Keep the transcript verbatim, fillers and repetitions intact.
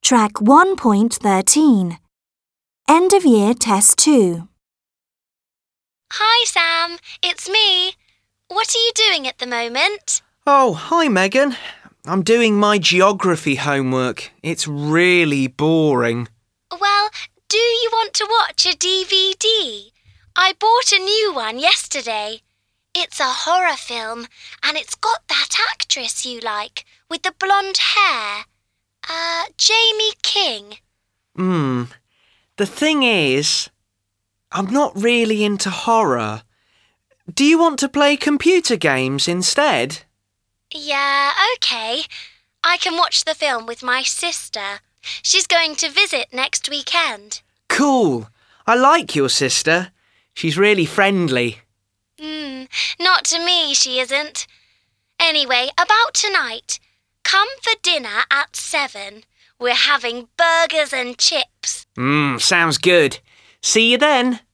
Track one point thirteen. End of Year Test two. Hi, Sam. It's me. What are you doing at the moment? Oh, hi, Megan. I'm doing my geography homework. It's really boring. Well, do you want to watch a D V D? I bought a new one yesterday. It's a horror film, and it's got that actress you like, with the blonde hair. Uh, Jamie King. Hmm. The thing is, I'm not really into horror. Do you want to play computer games instead? Yeah, OK. I can watch the film with my sister. She's going to visit next weekend. Cool. I like your sister. She's really friendly. Hmm, not to me, she isn't. Anyway, about tonight. Come for dinner at seven. We're having burgers and chips. Mmm, sounds good. See you then.